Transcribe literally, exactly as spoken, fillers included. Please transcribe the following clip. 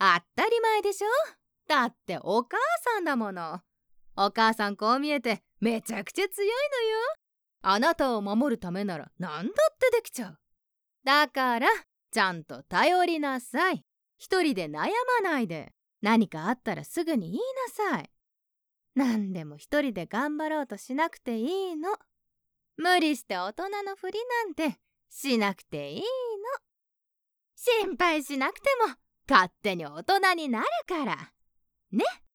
当たり前でしょ。だってお母さんだもの。お母さんこう見えてめちゃくちゃ強いのよ。あなたを守るためなら何だってできちゃう。だからちゃんと頼りなさい。一人で悩まないで。何かあったらすぐに言いなさい。何でも一人で頑張ろうとしなくていいの。無理して大人のふりなんてしなくていいの。心配しなくても勝手に大人になるから。ね。